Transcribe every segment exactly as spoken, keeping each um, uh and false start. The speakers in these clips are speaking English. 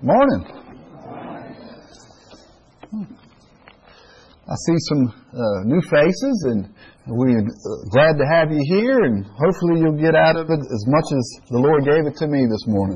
Morning. I see some uh, new faces, and we're glad to have you here, and hopefully you'll get out of it as much as the Lord gave it to me this morning.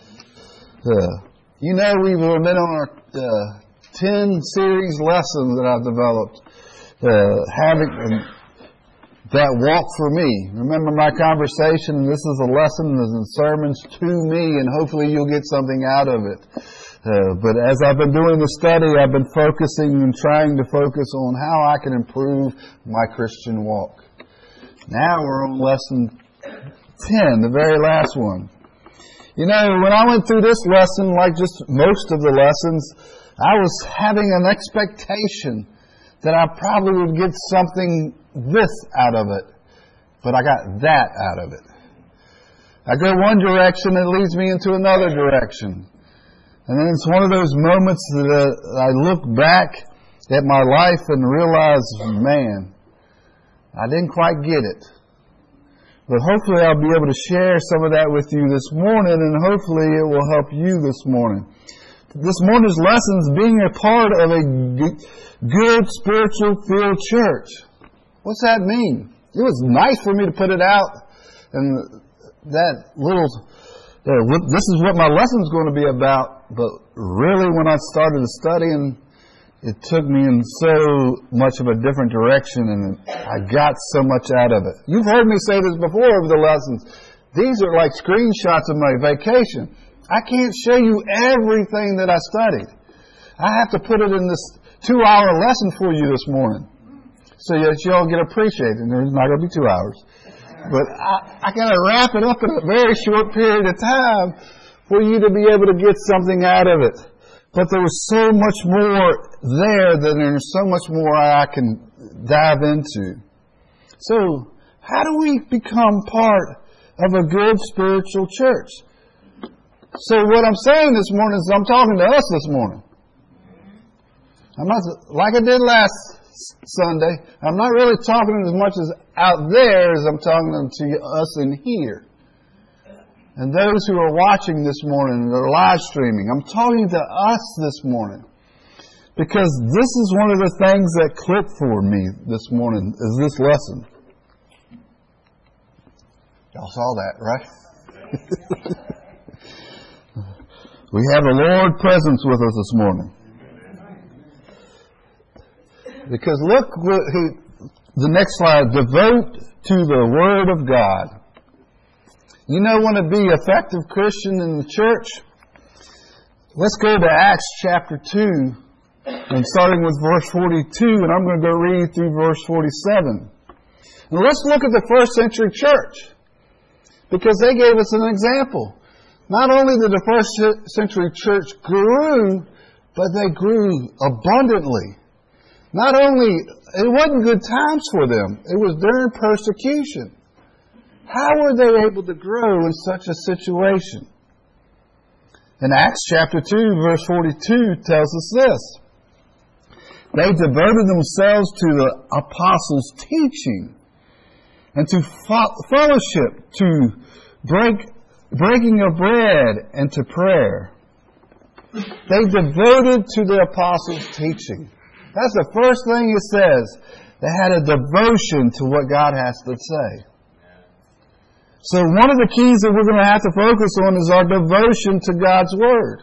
Uh, you know, we've been on our uh, ten series lesson that I've developed, uh, having uh, that walk for me. Remember my conversation, this is a lesson, this is sermons to me, and hopefully you'll get something out of it. Uh, but as I've been doing the study, I've been focusing and trying to focus on how I can improve my Christian walk. Now we're on lesson ten, the very last one. You know, when I went through this lesson, like just most of the lessons, I was having an expectation that I probably would get something this out of it. But I got that out of it. I go one direction, it leads me into another direction. And then it's one of those moments that uh, I look back at my life and realize, man, I didn't quite get it. But hopefully I'll be able to share some of that with you this morning, and hopefully it will help you this morning. This morning's lesson is being a part of a good spiritual filled church. What's that mean? It was nice for me to put it out, and that little, uh, this is what my lesson's going to be about, but really when I started studying, it took me in so much of a different direction, and I got so much out of it. You've heard me say this before over the lessons. These are like screenshots of my vacation. I can't show you everything that I studied. I have to put it in this two-hour lesson for you this morning, so that you all get appreciated. There's not going to be two hours. But I, I got to wrap it up in a very short period of time for you to be able to get something out of it. But there was so much more there that there's so much more I can dive into. So, how do we become part of a good spiritual church? So what I'm saying this morning is I'm talking to us this morning. I'm not, like I did last Sunday, I'm not really talking as much as out there as I'm talking to us in here. And those who are watching this morning, or live streaming, I'm talking to us this morning. Because this is one of the things that clicked for me this morning, is this lesson. Y'all saw that, right? We have the Lord presence with us this morning. Because look what he, the next slide, devote to the Word of God. You know, want to be an effective Christian in the church? Let's go to Acts chapter two, and starting with verse forty-two, and I'm going to go read through verse forty-seven. Now let's look at the first century church, because they gave us an example. Not only did the first century church grew, but they grew abundantly. Not only, it wasn't good times for them, it was during persecution. How were they able to grow in such a situation? In Acts chapter two, verse forty-two tells us this. They devoted themselves to the apostles' teaching and to fellowship, to break, breaking of bread, and to prayer. They devoted to the apostles' teaching. That's the first thing it says. They had a devotion to what God has to say. So one of the keys that we're going to have to focus on is our devotion to God's Word.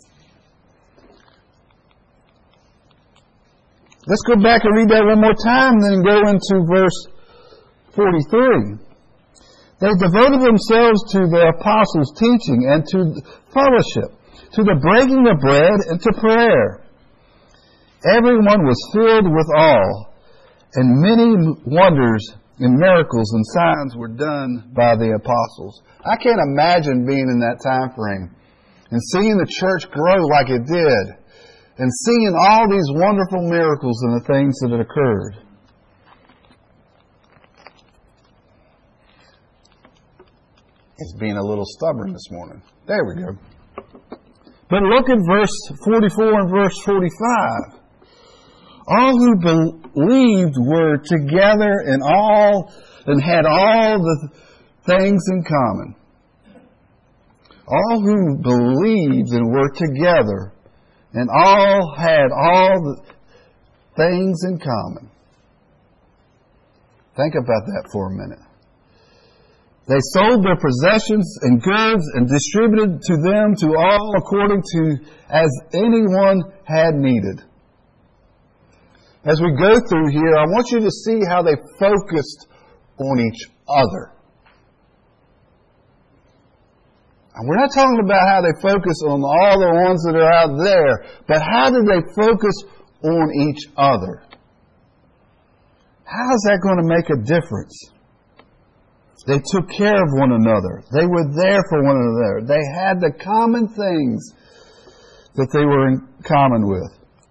Let's go back and read that one more time, then go into verse forty-three. They devoted themselves to the apostles' teaching and to fellowship, to the breaking of bread and to prayer. Everyone was filled with awe, and many wonders and miracles and signs were done by the apostles. I can't imagine being in that time frame and seeing the church grow like it did and seeing all these wonderful miracles and the things that had occurred. It's being a little stubborn this morning. There we go. But look at verse forty-four and verse forty-five. All who believed were together and all and had all the things in common. all who believed and were together, and all had all the things in common. Think about that for a minute. They sold their possessions and goods and distributed to them to all according to as anyone had needed. As we go through here, I want you to see how they focused on each other. And we're not talking about how they focus on all the ones that are out there, but how did they focus on each other? How is that going to make a difference? They took care of one another. They were there for one another. They had the common things that they were in common with.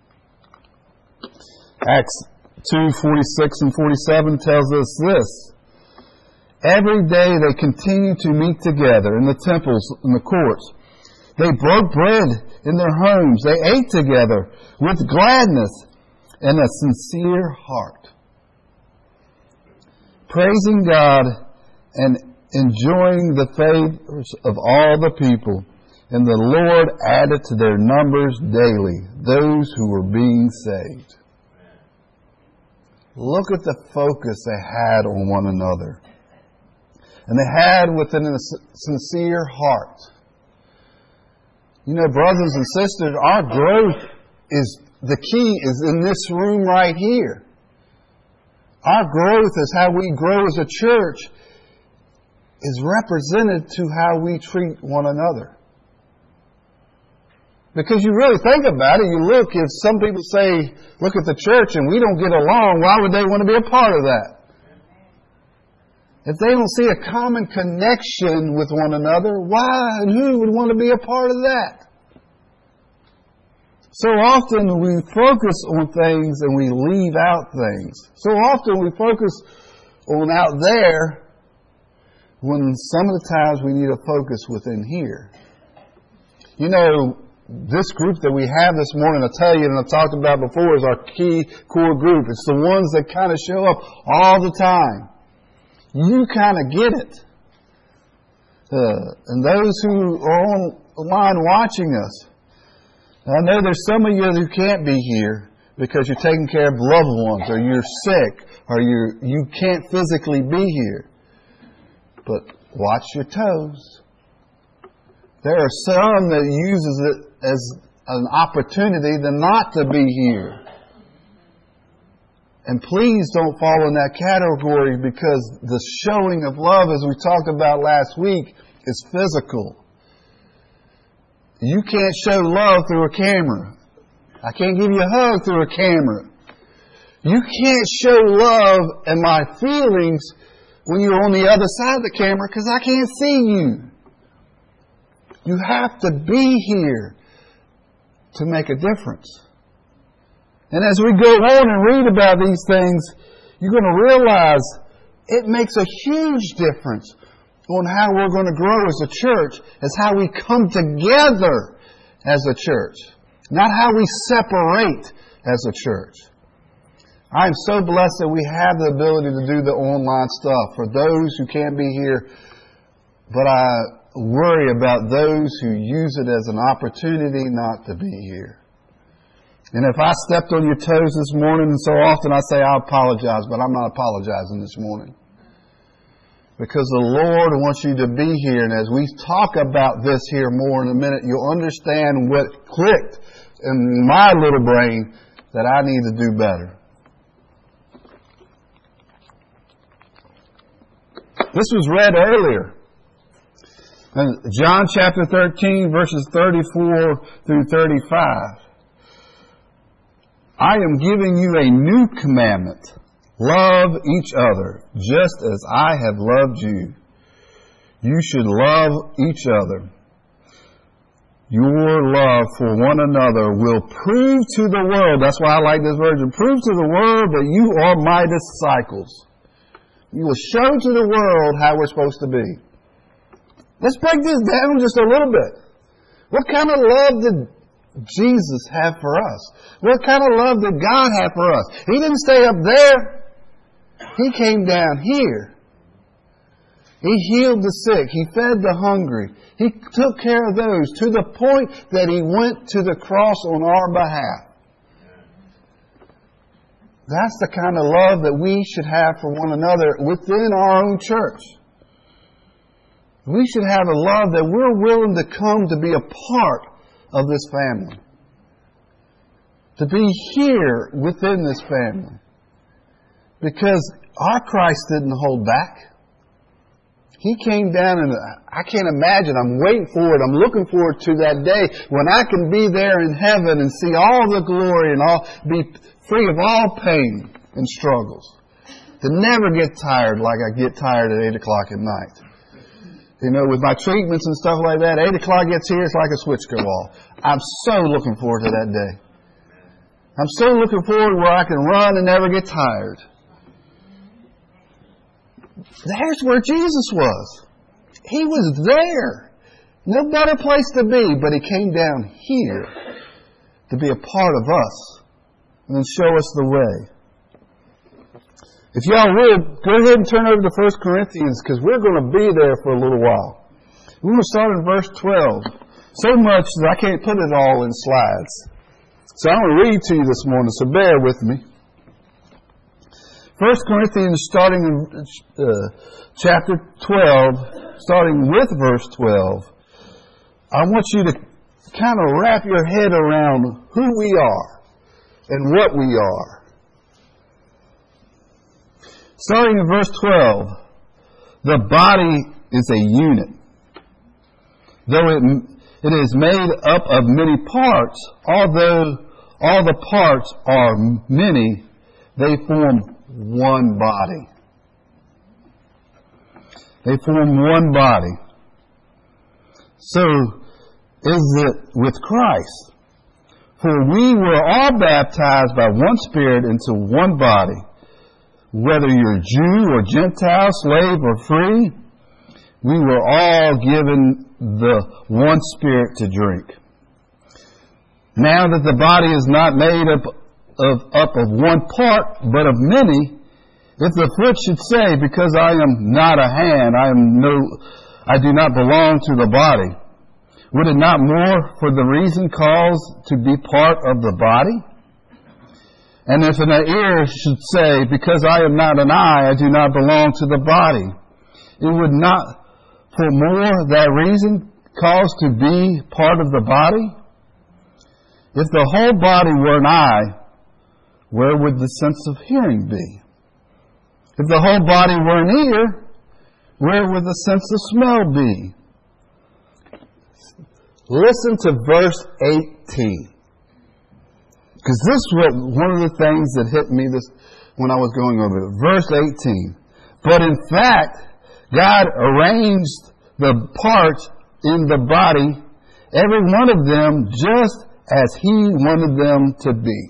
Acts two forty-six and forty-seven tells us this. Every day they continued to meet together in the temples and the courts. They broke bread in their homes. They ate together with gladness and a sincere heart, praising God and enjoying the favors of all the people. And the Lord added to their numbers daily those who were being saved. Look at the focus they had on one another. And they had within a sincere heart. You know, brothers and sisters, our growth is, the key is in this room right here. Our growth is how we grow as a church is represented to how we treat one another. Because you really think about it, you look, if some people say, look at the church and we don't get along, why would they want to be a part of that? If they don't see a common connection with one another, why and who would want to be a part of that? So often we focus on things and we leave out things. So often we focus on out there when some of the times we need to focus within here. You know, this group that we have this morning, I tell you, and I've talked about before, is our key core group. It's the ones that kind of show up all the time. You kind of get it. Uh, and those who are online watching us, I know there's some of you who can't be here because you're taking care of loved ones, or you're sick, or you you can't physically be here. But watch your toes. There are some that uses it as an opportunity to not to be here. And please don't fall in that category, because the showing of love, as we talked about last week, is physical. You can't show love through a camera. I can't give you a hug through a camera. You can't show love and my feelings when you're on the other side of the camera, because I can't see you. You have to be here to make a difference. And as we go on and read about these things, you're going to realize it makes a huge difference on how we're going to grow as a church, as how we come together as a church, not how we separate as a church. I'm so blessed that we have the ability to do the online stuff for those who can't be here, but I worry about those who use it as an opportunity not to be here. And if I stepped on your toes this morning, and so often I say I apologize, but I'm not apologizing this morning. Because the Lord wants you to be here, and as we talk about this here more in a minute, you'll understand what clicked in my little brain that I need to do better. This was read earlier. In John chapter thirteen, verses thirty-four through thirty-five. I am giving you a new commandment. Love each other, just as I have loved you. You should love each other. Your love for one another will prove to the world, that's why I like this version, prove to the world that you are my disciples. You will show to the world how we're supposed to be. Let's break this down just a little bit. What kind of love did Jesus have for us? What kind of love did God have for us? He didn't stay up there. He came down here. He healed the sick. He fed the hungry. He took care of those to the point that He went to the cross on our behalf. That's the kind of love that we should have for one another within our own church. We should have a love that we're willing to come to be a part of this family. To be here within this family. Because our Christ didn't hold back. He came down, and I can't imagine. I'm waiting for it. I'm looking forward to that day when I can be there in heaven and see all the glory and all, be free of all pain and struggles. To never get tired like I get tired at eight o'clock at night. You know, with my treatments and stuff like that, eight o'clock gets here, it's like a switch go off. I'm so looking forward to that day. I'm so looking forward where I can run and never get tired. There's where Jesus was. He was there. No better place to be, but He came down here to be a part of us and then show us the way. If y'all would, go ahead and turn over to First Corinthians, because we're going to be there for a little while. We're going to start in verse twelve. So much that I can't put it all in slides. So I'm going to read to you this morning, so bear with me. First Corinthians, starting in uh, chapter twelve, starting with verse twelve, I want you to kind of wrap your head around who we are and what we are. Starting in verse twelve, the body is a unit. Though it, it is made up of many parts, although all the parts are many, they form one body. They form one body. So is it with Christ. For we were all baptized by one Spirit into one body. Whether you're Jew or Gentile, slave or free, we were all given the one Spirit to drink. Now that the body is not made up of, up of one part, but of many, if the foot should say, because I am not a hand, I am no, I do not belong to the body, would it not more for the reason cause to be part of the body? And if an ear should say, because I am not an eye, I do not belong to the body, it would not for more that reason cause to be part of the body? If the whole body were an eye, where would the sense of hearing be? If the whole body were an ear, where would the sense of smell be? Listen to verse eighteen. Because this was one of the things that hit me this when I was going over it. Verse eighteen. But in fact, God arranged the parts in the body, every one of them, just as He wanted them to be.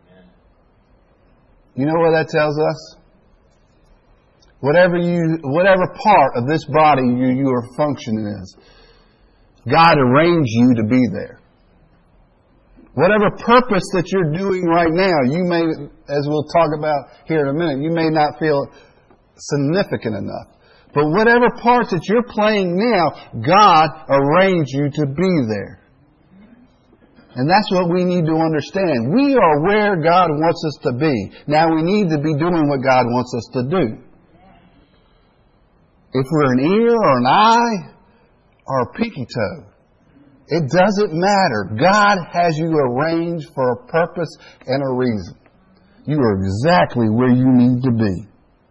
You know what that tells us? Whatever you, whatever part of this body you, you are functioning as, God arranged you to be there. Whatever purpose that you're doing right now, you may, as we'll talk about here in a minute, you may not feel significant enough. But whatever part that you're playing now, God arranged you to be there. And that's what we need to understand. We are where God wants us to be. Now we need to be doing what God wants us to do. If we're an ear or an eye or a pinky toe, it doesn't matter. God has you arranged for a purpose and a reason. You are exactly where you need to be.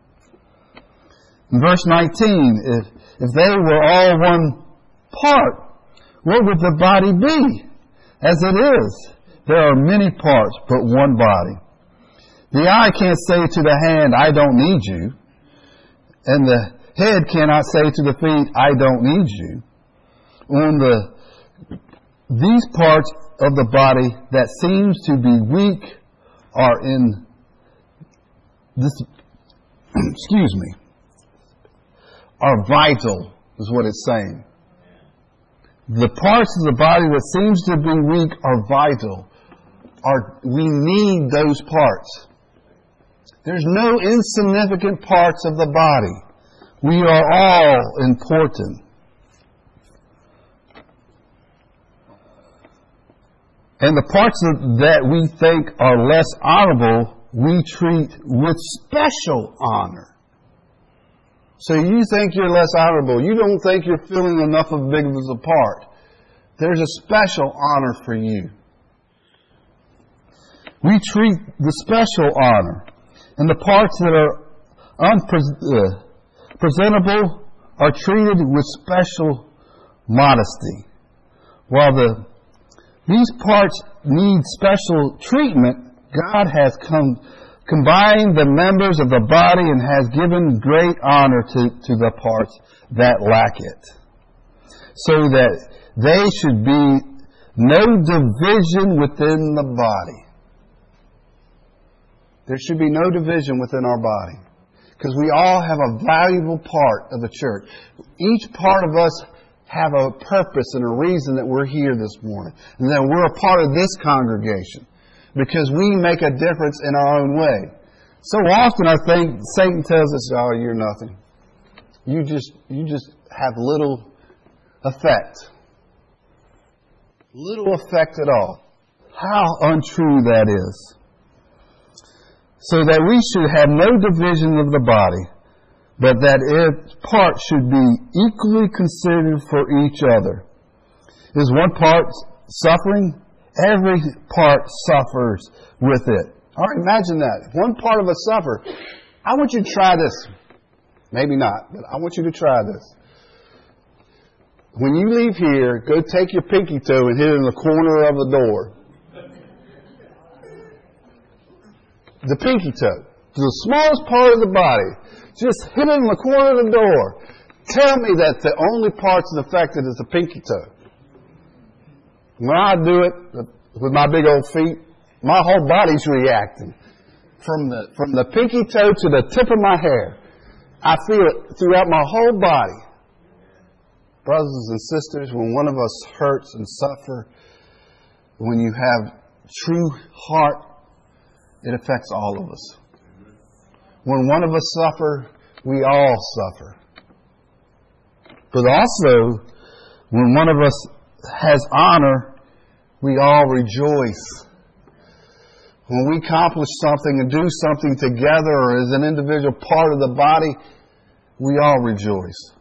In verse nineteen, if, if they were all one part, what would the body be? As it is, there are many parts, but one body. The eye can't say to the hand, I don't need you. And the head cannot say to the feet, I don't need you. On the These parts of the body that seems to be weak are in this, excuse me, are vital, is what it's saying. The parts of the body that seems to be weak are vital. Are, we need those parts. There's no insignificant parts of the body. We are all important. And the parts of, that we think are less honorable, we treat with special honor. So you think you're less honorable. You don't think you're feeling enough of big of a part. There's a special honor for you. We treat the special honor. And the parts that are unpresentable are treated with special modesty. While the these parts need special treatment, God has come, combined the members of the body and has given great honor to, to the parts that lack it, so that they should be no division within the body. There should be no division within our body, because we all have a valuable part of the church. Each part of us have a purpose and a reason that we're here this morning, and that we're a part of this congregation, because we make a difference in our own way. So often I think Satan tells us, "Oh, you're nothing. You just you just have little effect, little effect at all." How untrue that is. So that we should have no division of the body, but that its parts should be equally considered for each other. Is one part suffering? Every part suffers with it. All right, imagine that. If one part of us suffers, I want you to try this. Maybe not, but I want you to try this. When you leave here, go take your pinky toe and hit it in the corner of the door. The pinky toe. The smallest part of the body. Just hit it in the corner of the door. Tell me that the only parts affected is the pinky toe. When I do it with my big old feet, my whole body's reacting. From the from the pinky toe to the tip of my hair. I feel it throughout my whole body. Brothers and sisters, when one of us hurts and suffers, when you have true heart, it affects all of us. When one of us suffer, we all suffer. But also, when one of us has honor, we all rejoice. When we accomplish something and do something together or as an individual part of the body, we all rejoice.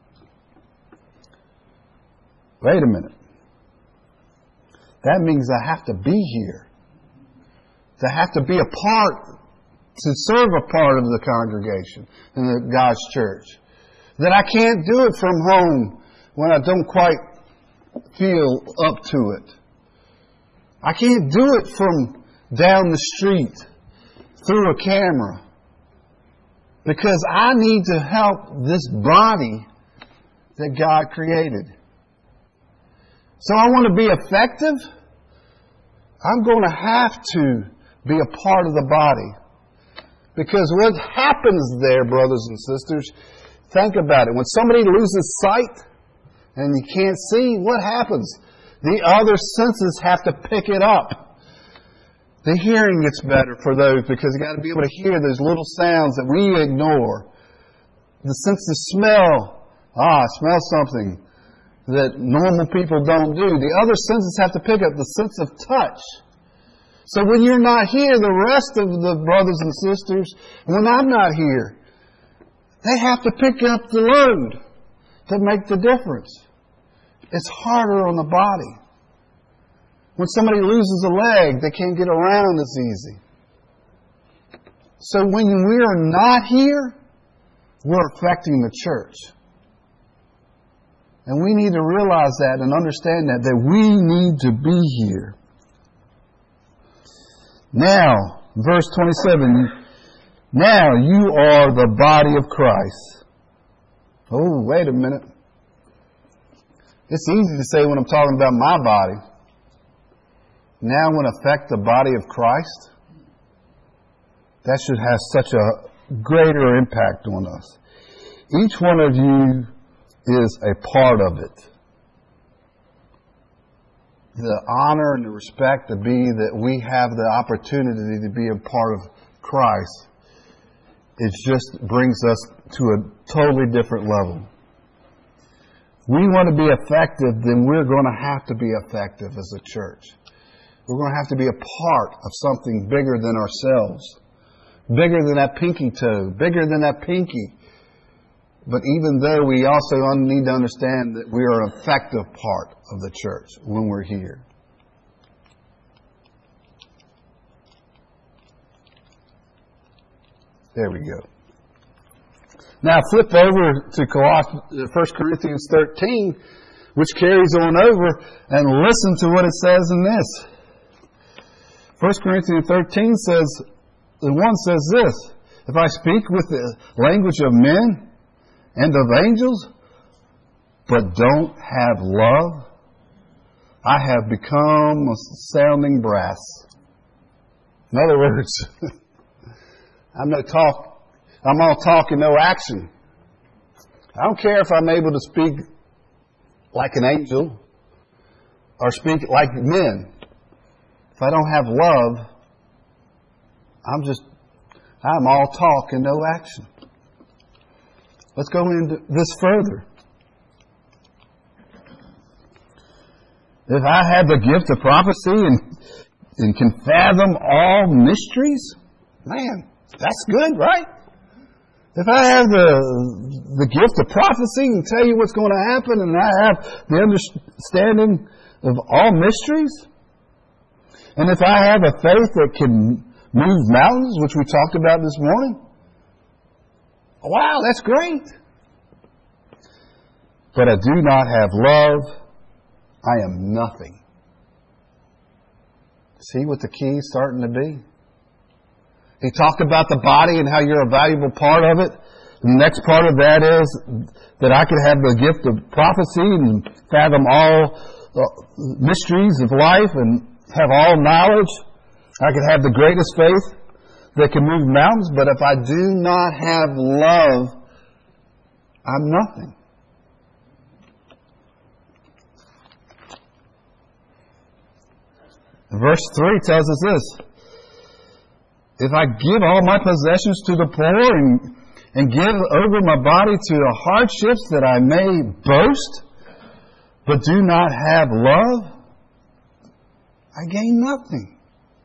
Wait a minute. That means I have to be here. To have to be a part, to serve a part of the congregation in the God's church. That I can't do it from home when I don't quite feel up to it. I can't do it from down the street through a camera. Because I need to help this body that God created. So I want to be effective. I'm going to have to be a part of the body. Because what happens there, brothers and sisters, think about it. When somebody loses sight and you can't see, what happens? The other senses have to pick it up. The hearing gets better for those because you got to be able to hear those little sounds that we ignore. The sense of smell. Ah, I smell something that normal people don't do. The other senses have to pick up the sense of touch. So when you're not here, the rest of the brothers and sisters, when I'm not here, they have to pick up the load to make the difference. It's harder on the body. When somebody loses a leg, they can't get around as easy. So when we are not here, we're affecting the church. And we need to realize that and understand that, that we need to be here. Now, verse twenty-seven, now you are the body of Christ. Oh, wait a minute. It's easy to say when I'm talking about my body. Now when affect the body of Christ, that should have such a greater impact on us. Each one of you is a part of it. The honor and the respect to be that we have the opportunity to be a part of Christ, it just brings us to a totally different level. We want to be effective, then we're going to have to be effective as a church. We're going to have to be a part of something bigger than ourselves. Bigger than that pinky toe. Bigger than that pinky. But even though we also need to understand that we are an effective part of the church when we're here. There we go. Now flip over to Colossians, First Corinthians thirteen, which carries on over, and listen to what it says in this. First Corinthians thirteen says, the one says this, if I speak with the language of men and of angels, but don't have love, I have become a sounding brass. In other words, I'm no talk, I'm all talk and no action. I don't care if I'm able to speak like an angel or speak like men. If I don't have love, I'm just, I'm all talk and no action. Let's go into this further. If I had the gift of prophecy and, and can fathom all mysteries, man, that's good, right? If I have the, the gift of prophecy and tell you what's going to happen, and I have the understanding of all mysteries, and if I have a faith that can move mountains, which we talked about this morning, wow, that's great. But I do not have love, I am nothing. See what the key is starting to be? He talked about the body and how you're a valuable part of it. The next part of that is that I could have the gift of prophecy and fathom all mysteries of life and have all knowledge. I could have the greatest faith that can move mountains, but if I do not have love, I'm nothing. Verse three tells us this. If I give all my possessions to the poor and, and give over my body to the hardships that I may boast, but do not have love, I gain nothing.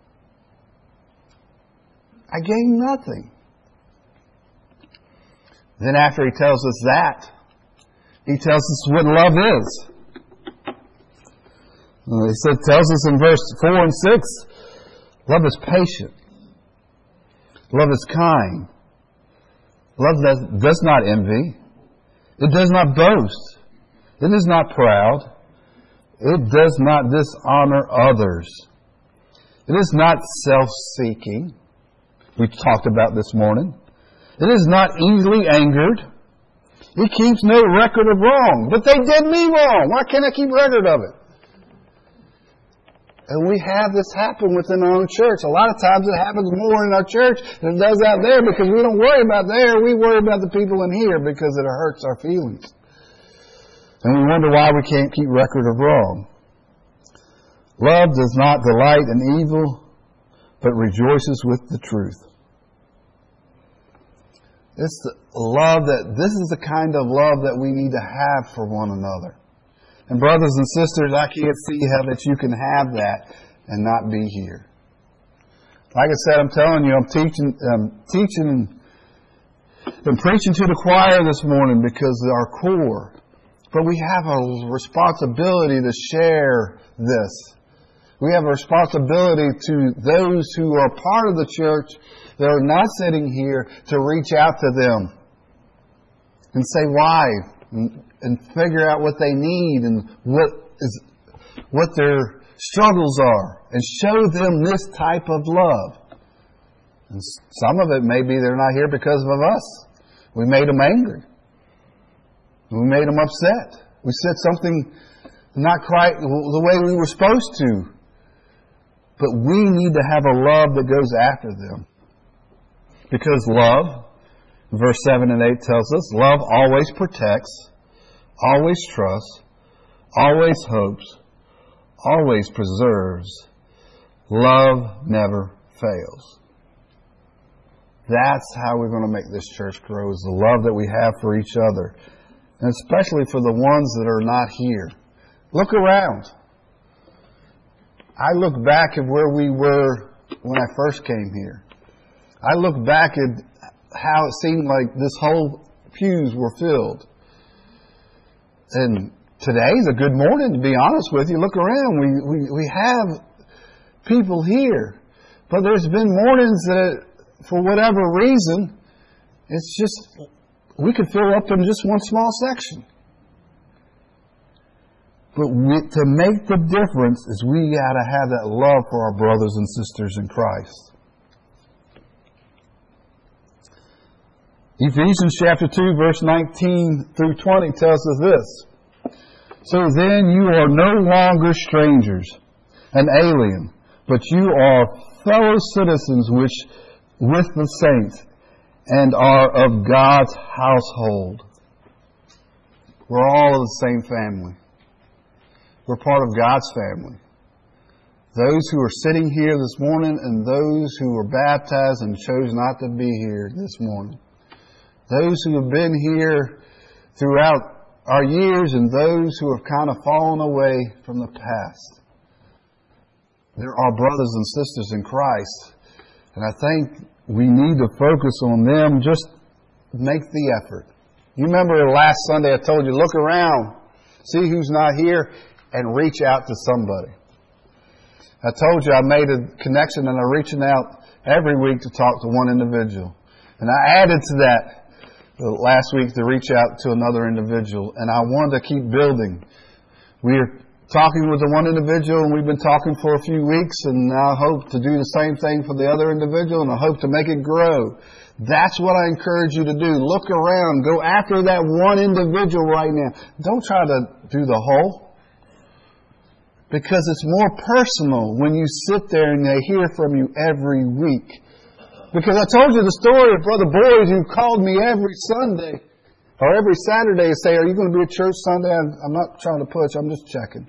I gain nothing. Then after he tells us that, he tells us what love is. He said, tells us in verse four and six, love is patient. Love is kind. Love that does not envy. It does not boast. It is not proud. It does not dishonor others. It is not self-seeking. We talked about this morning. It is not easily angered. It keeps no record of wrong. But they did me wrong. Why can't I keep record of it? And we have this happen within our own church. A lot of times it happens more in our church than it does out there because we don't worry about there. We worry about the people in here because it hurts our feelings. And we wonder why we can't keep record of wrong. Love does not delight in evil, but rejoices with the truth. It's the love that, this is the kind of love that we need to have for one another. And brothers and sisters, I can't see how that you can have that and not be here. Like I said, I'm telling you, I'm teaching, I'm teaching and, and preaching to the choir this morning because of our core. But we have a responsibility to share this. We have a responsibility to those who are part of the church that are not sitting here to reach out to them and say why. And, and figure out what they need and what is what their struggles are and show them this type of love. And some of it may be they're not here because of us. We made them angry. We made them upset. We said something not quite the way we were supposed to. But we need to have a love that goes after them. Because love, verse seven and eight tells us, love always protects, always trusts, always hopes, always preserves. Love never fails. That's how we're going to make this church grow, is the love that we have for each other. And especially for the ones that are not here. Look around. I look back at where we were when I first came here. I look back at how it seemed like this whole pews were filled. And today's a good morning, to be honest with you. Look around. We, we, we have people here. But there's been mornings that, for whatever reason, it's just, we could fill up in just one small section. But we, to make the difference is we got to have that love for our brothers and sisters in Christ. Ephesians chapter two, verse nineteen through twenty tells us this. So then you are no longer strangers and alien, but you are fellow citizens which with the saints and are of God's household. We're all of the same family. We're part of God's family. Those who are sitting here this morning and those who were baptized and chose not to be here this morning. Those who have been here throughout our years and those who have kind of fallen away from the past. They're our brothers and sisters in Christ. And I think we need to focus on them. Just make the effort. You remember last Sunday I told you, look around, see who's not here, and reach out to somebody. I told you I made a connection and I'm reaching out every week to talk to one individual. And I added to that last week to reach out to another individual. And I wanted to keep building. We're talking with the one individual and we've been talking for a few weeks, and I hope to do the same thing for the other individual, and I hope to make it grow. That's what I encourage you to do. Look around. Go after that one individual right now. Don't try to do the whole. Because it's more personal when you sit there and they hear from you every week. Because I told you the story of Brother Boyd who called me every Sunday or every Saturday and say, are you going to be at church Sunday? I'm not trying to push, I'm just checking.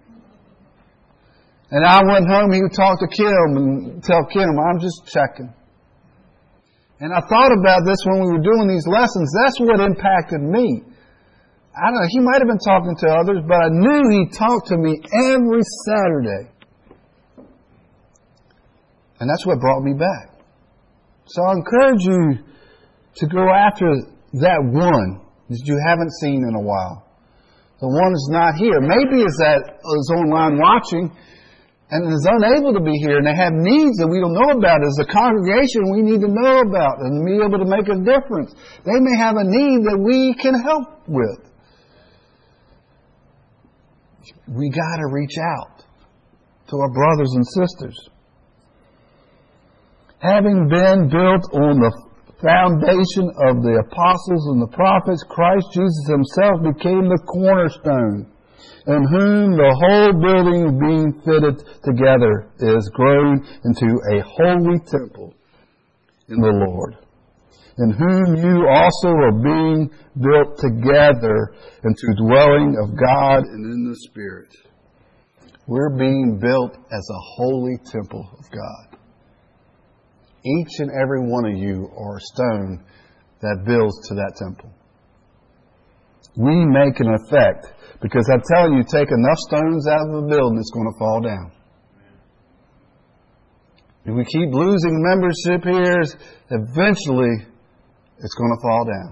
And I went home, he would talk to Kim and tell Kim, I'm just checking. And I thought about this when we were doing these lessons. That's what impacted me. I don't know, he might have been talking to others, but I knew he talked to me every Saturday. And that's what brought me back. So I encourage you to go after that one that you haven't seen in a while. The one that's not here. Maybe is that is online watching and is unable to be here, and they have needs that we don't know about. As a congregation, we need to know about and be able to make a difference. They may have a need that we can help with. We got to reach out to our brothers and sisters. Having been built on the foundation of the apostles and the prophets, Christ Jesus himself became the cornerstone, in whom the whole building being fitted together is grown into a holy temple in the Lord, in whom you also are being built together into dwelling of God and in the Spirit. We're being built as a holy temple of God. Each and every one of you are a stone that builds to that temple. We make an effect, because I'm telling you, take enough stones out of a building, it's going to fall down. If we keep losing membership here, eventually it's going to fall down.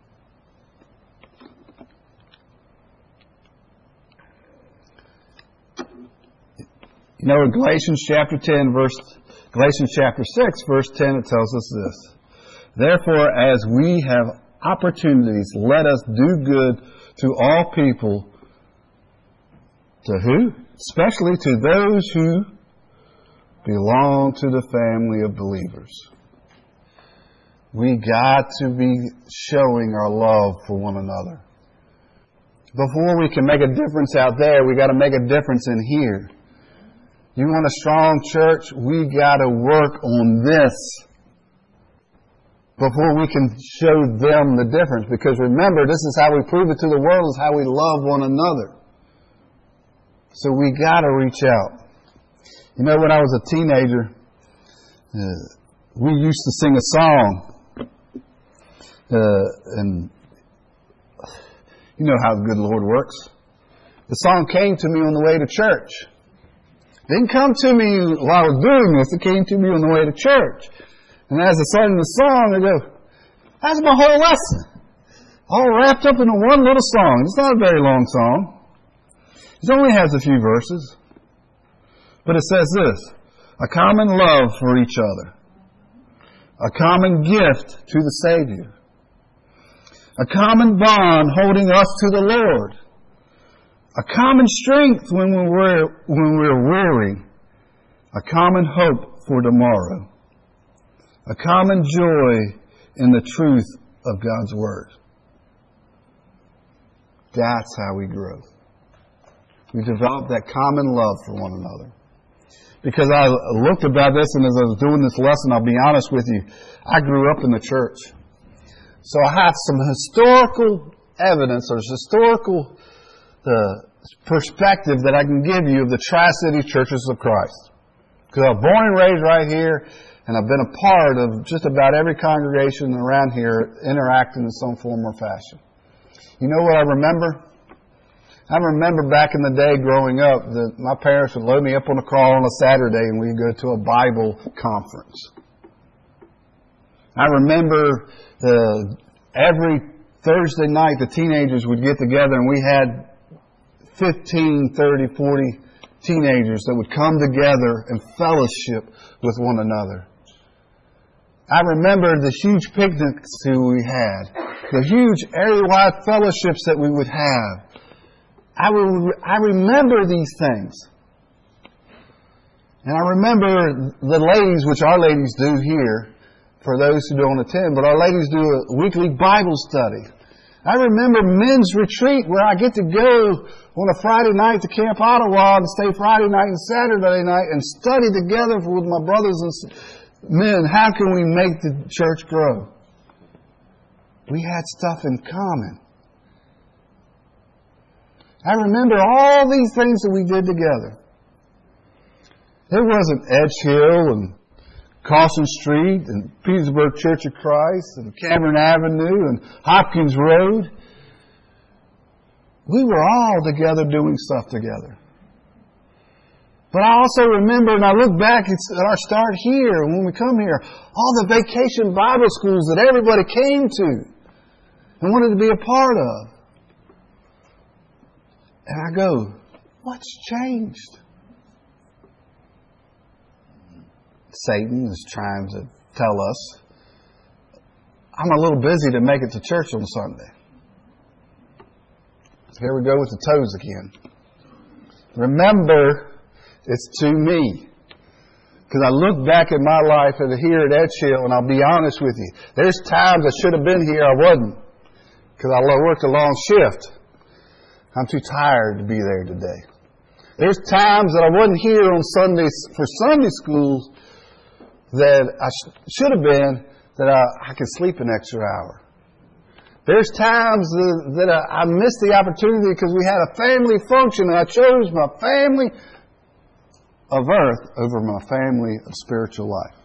You know, in Galatians chapter ten, verse Galatians chapter six, verse ten, it tells us this. Therefore, as we have opportunities, let us do good to all people. To who? Especially to those who belong to the family of believers. We got to be showing our love for one another. Before we can make a difference out there, we got to make a difference in here. You want a strong church? We got to work on this before we can show them the difference. Because remember, this is how we prove it to the world, is how we love one another. So we got to reach out. You know, when I was a teenager, uh, we used to sing a song, uh, and you know how the good Lord works. The song came to me on the way to church. It didn't come to me while I was doing this. It came to me on the way to church. And as I sang the song, I go, that's my whole lesson. All wrapped up into one little song. It's not a very long song. It only has a few verses. But it says this: a common love for each other. A common gift to the Savior. A common bond holding us to the Lord. A common strength when we're, when we're weary. A common hope for tomorrow. A common joy in the truth of God's Word. That's how we grow. We develop that common love for one another. Because I looked about this, and as I was doing this lesson, I'll be honest with you, I grew up in the church. So I have some historical evidence or historical uh, perspective that I can give you of the Tri-City Churches of Christ. Because I was born and raised right here, and I've been a part of just about every congregation around here interacting in some form or fashion. You know what I remember? I remember back in the day growing up that my parents would load me up on a car on a Saturday and we'd go to a Bible conference. I remember the, every Thursday night the teenagers would get together and we had fifteen, thirty, forty teenagers that would come together and fellowship with one another. I remember the huge picnics that we had, the huge area-wide fellowships that we would have. I, will, I remember these things. And I remember the ladies, which our ladies do here, for those who don't attend, but our ladies do a weekly Bible study. I remember men's retreat where I get to go on a Friday night to Camp Ottawa and stay Friday night and Saturday night and study together with my brothers and men. How can we make the church grow? We had stuff in common. I remember all these things that we did together. It wasn't Edge Hill and Carlson Street and Petersburg Church of Christ and Cameron Avenue and Hopkins Road. We were all together doing stuff together. But I also remember, and I look back at our start here, when we come here, all the vacation Bible schools that everybody came to and wanted to be a part of. And I go, what's changed? Satan is trying to tell us, I'm a little busy to make it to church on Sunday. So here we go with the toes again. Remember, it's to me. Because I look back at my life here at Edge Hill, and I'll be honest with you. There's times I should have been here, I wasn't. Because I worked a long shift. I'm too tired to be there today. There's times that I wasn't here on Sundays for Sunday schools that I sh- should have been, that I, I could sleep an extra hour. There's times that, that I, I missed the opportunity because we had a family function and I chose my family of earth over my family of spiritual life.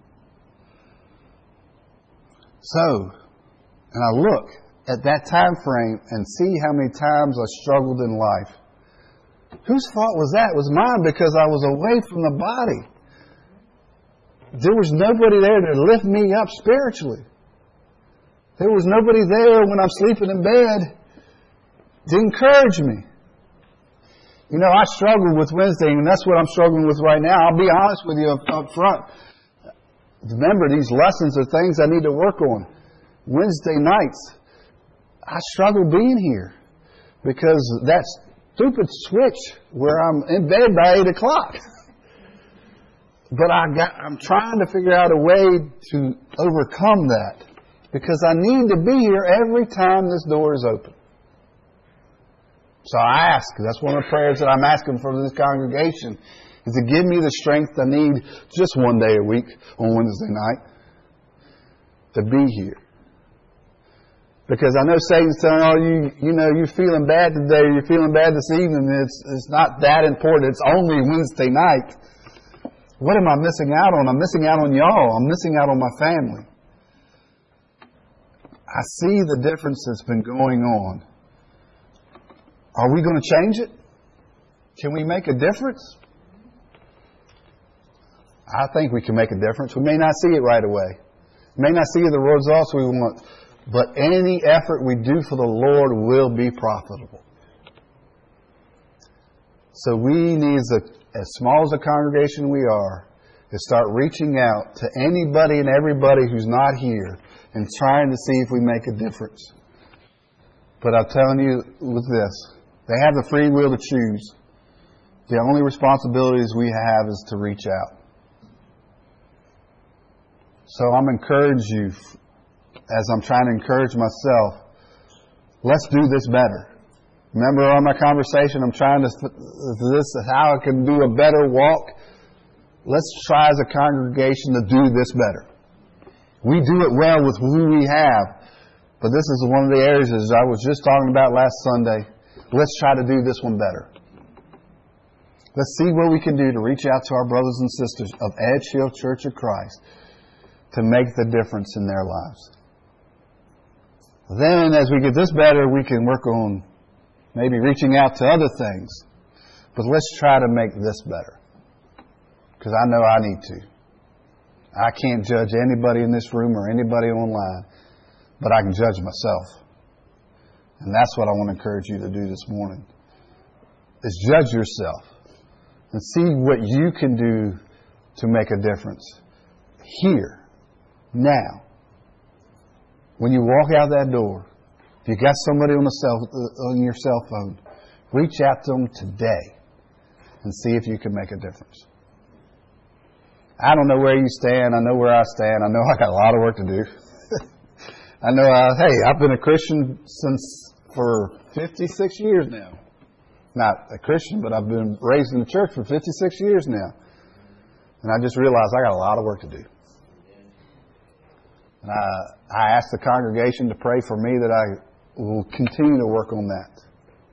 So, and I look at that time frame and see how many times I struggled in life. Whose fault was that? It was mine, because I was away from the body. There was nobody there to lift me up spiritually. There was nobody there when I'm sleeping in bed to encourage me. You know, I struggled with Wednesday, and that's what I'm struggling with right now. I'll be honest with you up, up front. Remember, these lessons are things I need to work on. Wednesday nights, I struggle being here because that stupid switch where I'm in bed by eight o'clock. But I got, I'm trying to figure out a way to overcome that because I need to be here every time this door is open. So I ask, that's one of the prayers that I'm asking for this congregation, is to give me the strength I need just one day a week on Wednesday night to be here. Because I know Satan's telling, oh, you, you know, you're feeling bad today, you're feeling bad this evening. It's, it's not that important. It's only Wednesday night. What am I missing out on? I'm missing out on y'all. I'm missing out on my family. I see the difference that's been going on. Are we going to change it? Can we make a difference? I think we can make a difference. We may not see it right away. We may not see the results we want. But any effort we do for the Lord will be profitable. So we need, as, as small as a congregation we are, to start reaching out to anybody and everybody who's not here and trying to see if we make a difference. But I'm telling you with this, they have the free will to choose. The only responsibilities we have is to reach out. So I'm encouraging you, as I'm trying to encourage myself, let's do this better. Remember on my conversation, I'm trying to, this is how I can do a better walk. Let's try as a congregation to do this better. We do it well with who we have, but this is one of the areas, as I was just talking about last Sunday, let's try to do this one better. Let's see what we can do to reach out to our brothers and sisters of Edge Hill Church of Christ to make the difference in their lives. Then, as we get this better, we can work on maybe reaching out to other things. But let's try to make this better. Because I know I need to. I can't judge anybody in this room or anybody online, but I can judge myself. And that's what I want to encourage you to do this morning. Is judge yourself and see what you can do to make a difference. Here, now. When you walk out that door, if you got somebody on, the cell, on your cell phone, reach out to them today and see if you can make a difference. I don't know where you stand. I know where I stand. I know I got a lot of work to do. I know, I, hey, I've been a Christian since for fifty-six years now. Not a Christian, but I've been raised in the church for fifty-six years now. And I just realized I got a lot of work to do. And I, I asked the congregation to pray for me that I will continue to work on that.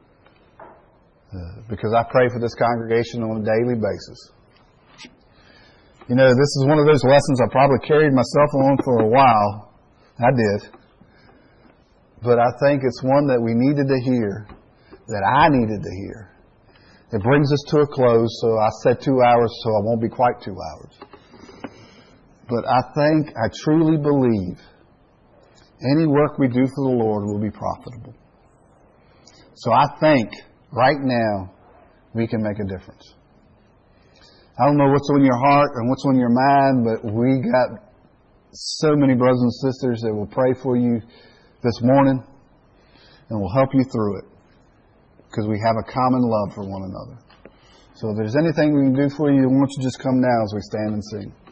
Uh, because I pray for this congregation on a daily basis. You know, this is one of those lessons I probably carried myself on for a while. I did. But I think it's one that we needed to hear, that I needed to hear. It brings us to a close, so I said two hours, so I won't be quite two hours. But I think, I truly believe, any work we do for the Lord will be profitable. So I think, right now, we can make a difference. I don't know what's on your heart and what's on your mind, but we got so many brothers and sisters that will pray for you this morning and will help you through it because we have a common love for one another. So if there's anything we can do for you, why don't you just come now as we stand and sing.